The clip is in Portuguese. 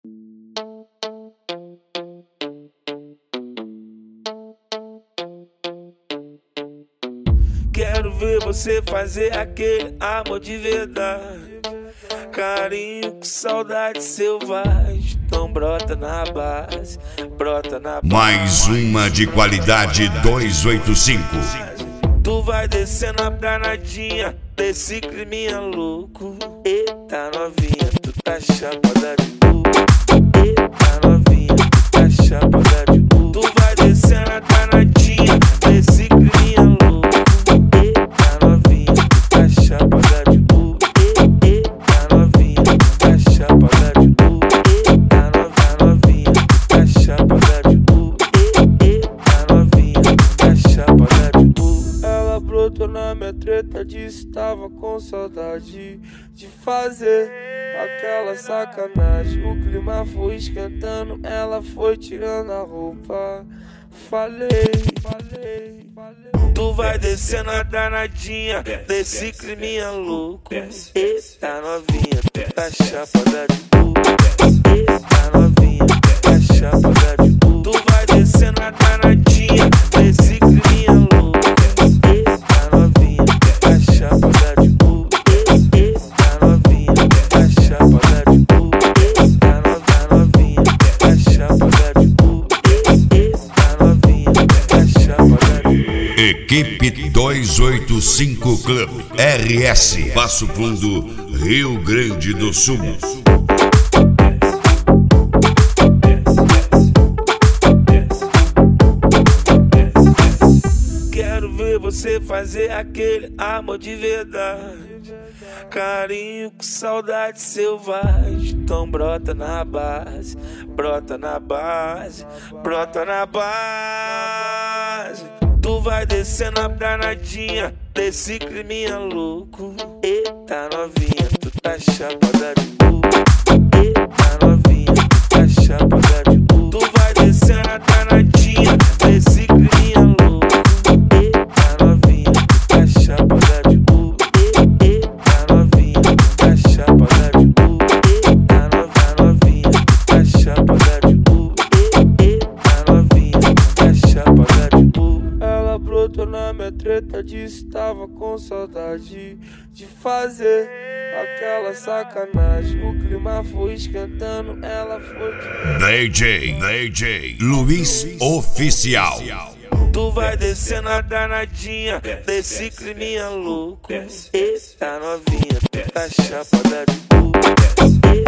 Quero ver você fazer aquele amor de verdade, carinho com saudade selvagem. Então brota na base, brota na base. Mais uma de qualidade 285. Tu vai descendo a danadinha desse climinha louco. Eita novinha, tu tá chapada de cu. Eita novinha, tu tá chapada de cu. Tu vai descendo a danadinha desse climinha louco. Eita novinha, tu tá chapada de cu. Eita novinha, tu tá chapada de cu. Eita novinha, tu tá chapada de cu. Eita novinha, tu tá chapada de cu. Ela brotou na minha treta, disse tava com saudade de fazer aquela sacanagem. O clima foi esquentando, ela foi tirando a roupa. Falei. Tu vai descendo a danadinha desse climinha louco. Eita novinha, tu tá chapada de cu. Eita novinha, tu tá chapada de cu. Tu vai descendo a danadinha desse climinha louco. Eita novinha, tu tá chapada de cu. Eita novinha, tu tá chapada de cu. Eita novinha, tu tá chapada de cu. Eita novinha, tu tá chapada de cu. Equipe 285 Club RS, Passo Fundo, Rio Grande do Sul. Quero ver você fazer aquele amor de verdade, carinho com saudade selvagem. Então brota na base, brota na base, brota na base. Tu vai descendo a danadinha desse climinha louco. Eita novinha, tu tá chapada de cu. Eita novinha, tu tá chapada de cu. Tu vai descendo a danadinha desse climinha louco. Eita novinha, tu tá chapada de cu. Eita novinha, tu tá chapada de cu. Eita novinha, tu tá chapada de cu. Eita novinha, tu tá chapada de cu. Ela brotou na minha treta, disse tava com saudade de fazer aquela sacanagem. O clima foi esquentando, ela foi DJ Luiz Oficial. Tu vai descendo a danadinha desse climinha louco. Eita novinha, tu tá chapada de cu.